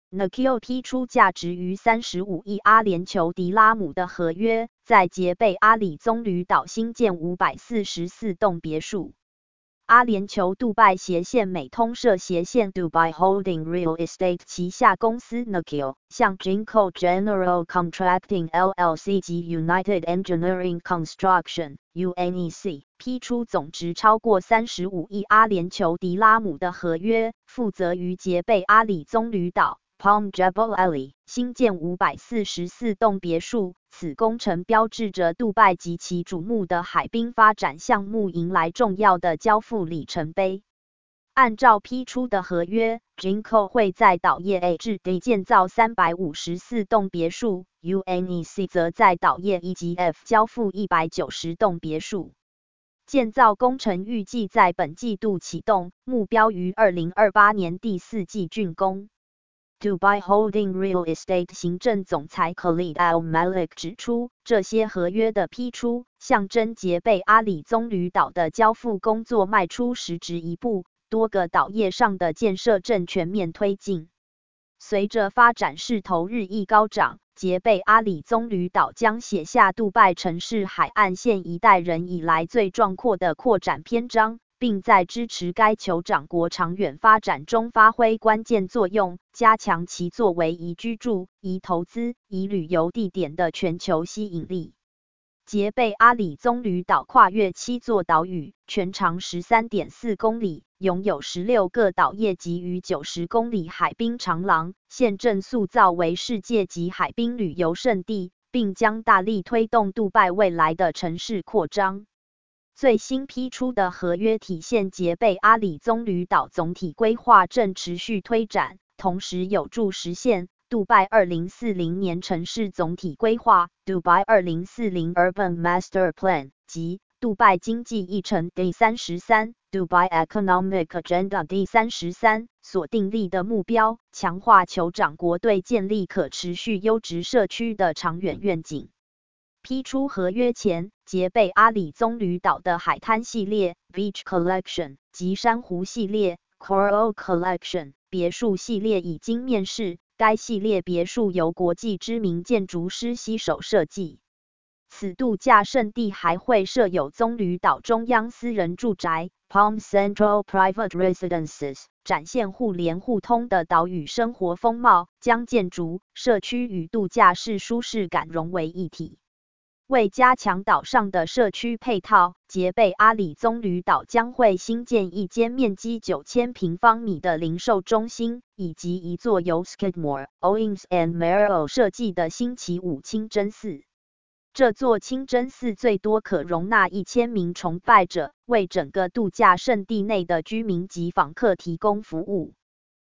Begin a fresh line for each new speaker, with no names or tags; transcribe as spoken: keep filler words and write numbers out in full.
Nokia 批出价值逾三十五亿阿联酋迪拉姆的合约，在杰贝阿里棕榈岛新建五百四十四栋别墅。阿联酋杜拜斜线美通社斜线 Dubai Holding Real Estate 旗下公司 Nokia 向 Jinko General Contracting L L C 及 United Engineering Construction U N E C 批出总值超过三十五亿阿联酋迪拉姆的合约，负责于杰贝阿里棕榈岛 Palm Jebel Ali 新建五百四十四栋别墅。此工程标志着杜拜及其瞩目的海滨发展项目迎来重要的交付里程碑。按照批出的合约 ，Jinko 会在岛叶 A 至 D 建造三百五十四栋别墅 ，U N E C 则在岛叶 E 及 F 交付一百九十栋别墅。建造工程预计在本季度启动，目标于二零二八年第四季竣工。Dubai Holding Real Estate 行政总裁 Khalid Al-Malik 指出，这些合约的批出，象征杰贝阿里棕榈岛的交付工作迈出实质一步，多个岛业上的建设正全面推进。随着发展势头日益高涨，杰贝阿里棕榈岛将写下杜拜城市海岸线一代人以来最壮阔的扩展篇章，并在支持该酋长国长远发展中发挥关键作用，加强其作为宜居住、宜投资、宜旅游地点的全球吸引力。杰贝阿里棕榈岛跨越七座岛屿，全长 十三点四公里，拥有十六个岛业及逾九十公里海滨长廊，现正塑造为世界级海滨旅游胜地，并将大力推动杜拜未来的城市扩张。最新批出的合约体现杰贝阿里棕榈岛总体规划正持续推展，同时有助实现杜拜二零四零年城市总体规划 Dubai 二零四零 Urban Master Plan 及杜拜经济议程 D 三十三 Dubai Economic Agenda D 三十三所订立的目标，强化酋长国对建立可持续优质社区的长远愿景。批出合约前，杰贝阿里棕榈岛的海滩系列 Beach Collection 及珊瑚系列 Coral Collection 别墅系列已经面世，该系列别墅由国际知名建筑师携手设计。此度假胜地还会设有棕榈岛中央私人住宅 Palm Central Private Residences， 展现互联互通的岛屿生活风貌，将建筑、社区与度假式舒适感融为一体。为加强岛上的社区配套，杰贝阿里棕榈岛将会新建一间面积九千平方米的零售中心，以及一座由 Skidmore、Owings and Merrill 设计的星期五清真寺。这座清真寺最多可容纳一千名崇拜者，为整个度假胜地内的居民及访客提供服务。